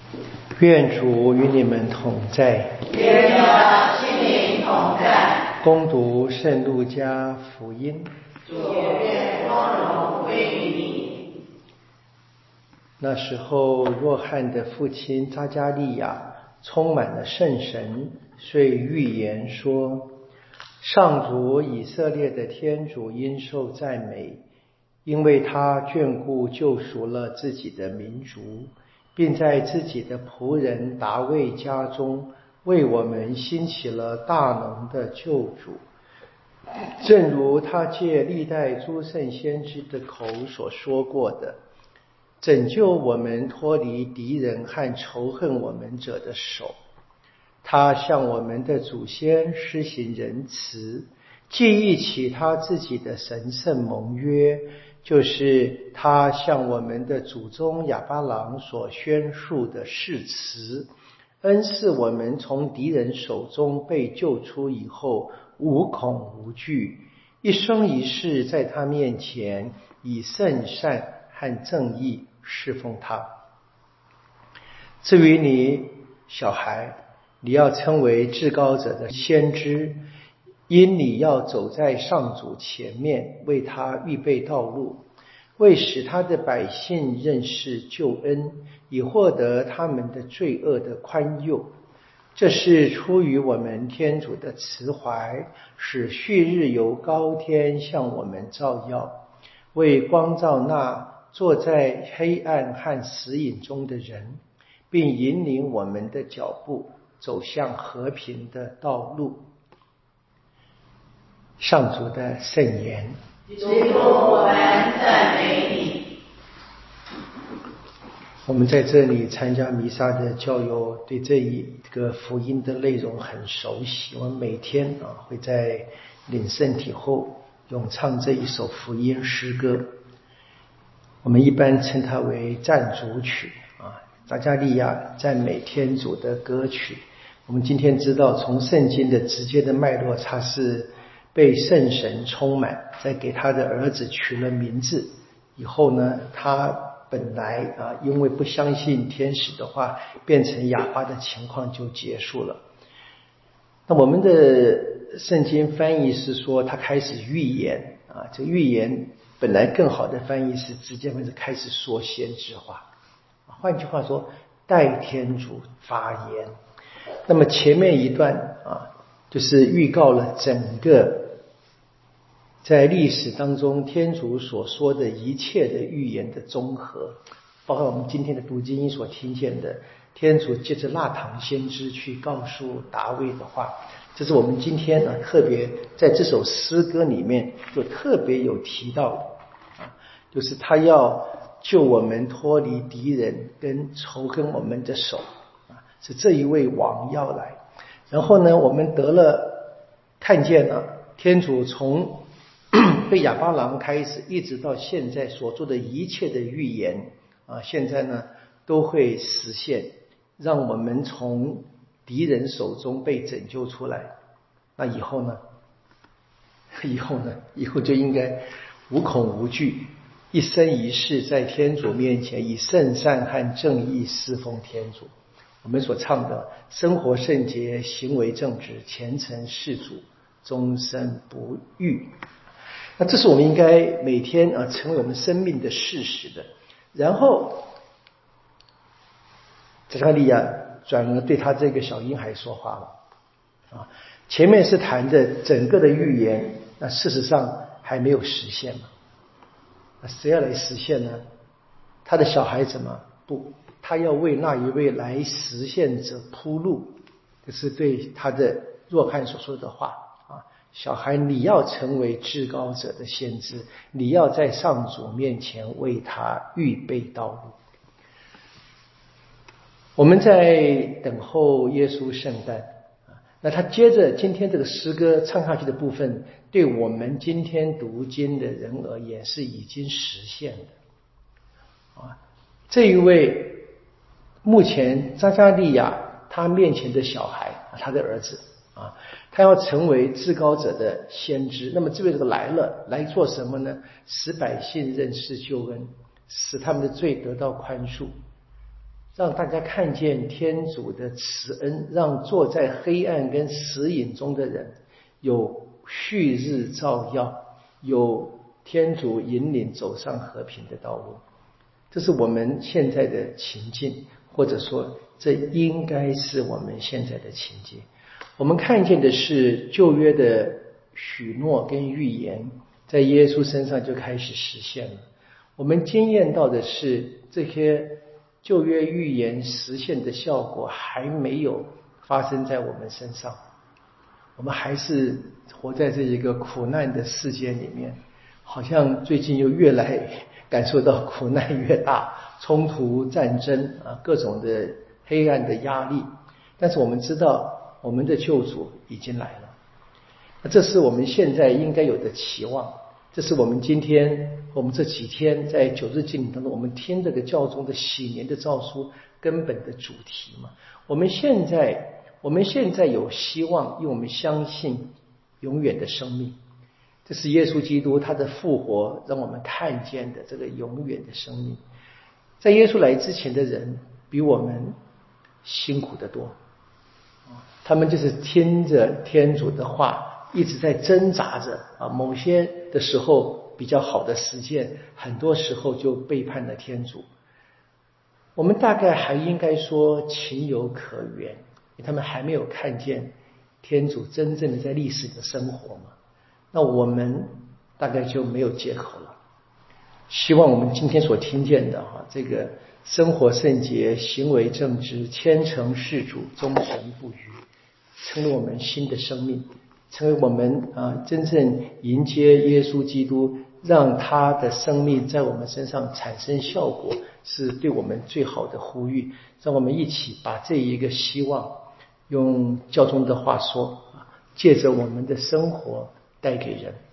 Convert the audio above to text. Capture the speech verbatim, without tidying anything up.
愿主与你们同在， 愿你的心灵同在。 恭读圣路加福音。 主愿光荣归于你。 那时候，若翰的父亲匝加利亚充满了圣神，遂预言说：上主以色列的天主应受赞美，因为他眷顾救赎了自己的民族，并在自己的仆人达味家中为我们兴起了大能的救主，正如他借历代诸圣先知的口所说过的，拯救我们脱离敌人和仇恨我们者的手。他向我们的祖先施行仁慈，记忆起他自己的神圣盟约，就是他向我们的祖宗亚巴郎所宣述的誓词，恩赐我们从敌人手中被救出以后，无恐无惧，一生一世在他面前以圣善和正义侍奉他。至于你，小孩，你要称为至高者的先知，因你要走在上主前面，为他预备道路，为使他的百姓认识救恩，以获得他们的罪恶的宽宥。这是出于我们天主的慈怀，使旭日由高天向我们照耀，为光照那坐在黑暗和死隐中的人，并引领我们的脚步走向和平的道路。上主的圣言。 基督，我们赞美你。 我们在这里参加弥撒的教友对这一个福音的内容很熟悉，我们每天啊会在领圣体后咏唱这一首福音诗歌，我们一般称它为赞主曲啊，匝加利亚赞美天主的歌曲。我们今天知道，从圣经的直接的脉络，他是被圣神充满，在给他的儿子取了名字以后呢，他本来啊因为不相信天使的话，变成哑巴的情况就结束了。那我们的圣经翻译是说他开始预言啊，这预言本来更好的翻译是直接是开始说先知话，换句话说，代天主发言。那么前面一段啊，就是预告了整个在历史当中天主所说的一切的预言的综合，包括我们今天的读经音所听见的天主借着纳堂先知去告诉达味的话，这是我们今天呢特别在这首诗歌里面就特别有提到的啊，就是他要救我们脱离敌人跟仇恨我们的手啊，是这一位王要来。然后呢，我们得了看见了天主从对亚巴郎开始一直到现在所做的一切的预言啊，现在呢都会实现，让我们从敌人手中被拯救出来。那以后呢以后呢以后就应该无恐无惧，一生一世在天主面前以圣善和正义侍奉天主。我们所唱的生活圣洁，行为正直，虔诚事主，终身不渝。那这是我们应该每天啊成为我们生命的事实的。然后匝加利亚转而对他这个小婴孩说话了啊，前面是谈的整个的预言，那事实上还没有实现嘛。那谁要来实现呢？他的小孩子吗？不，他要为那一位来实现者铺路，这是对他的若翰所说的话啊。小孩，你要成为至高者的先知，你要在上主面前为他预备道路。我们在等候耶稣圣诞，那他接着今天这个诗歌唱下去的部分，对我们今天读经的人而言是已经实现的啊。这一位目前匝加利亚他面前的小孩，他的儿子啊，他要成为至高者的先知。那么这位这个来了，来做什么呢？使百姓认识救恩，使他们的罪得到宽恕， 让大家看见天主的慈恩，让坐在黑暗跟死隐中的人有旭日照耀，有天主引领走上和平的道路。这是我们现在的情境，或者说这应该是我们现在的情境。我们看见的是旧约的许诺跟预言在耶稣身上就开始实现了。我们经验到的是这些旧约预言实现的效果还没有发生在我们身上，我们还是活在这一个苦难的世界里面，好像最近又越来感受到苦难越大，冲突、战争啊，各种的黑暗的压力。但是我们知道我们的救主已经来了，那这是我们现在应该有的期望，这是我们今天我们这几天在九日敬礼当中我们听这个教宗的喜年的诏书根本的主题嘛。我们现在我们现在有希望，因为我们相信永远的生命，这是耶稣基督他的复活让我们看见的这个永远的生命。在耶稣来之前的人比我们辛苦得多，他们就是听着天主的话一直在挣扎着啊，某些的时候比较好的实践，很多时候就背叛了天主。我们大概还应该说情有可原，因为他们还没有看见天主真正的在历史里的生活嘛。那我们大概就没有借口了。希望我们今天所听见的哈，这个生活圣洁、行为正直、虔诚事主、忠诚不渝，成为我们新的生命，成为我们啊真正迎接耶稣基督，让他的生命在我们身上产生效果，是对我们最好的呼吁。让我们一起把这一个希望，用教宗的话说，借着我们的生活带给人。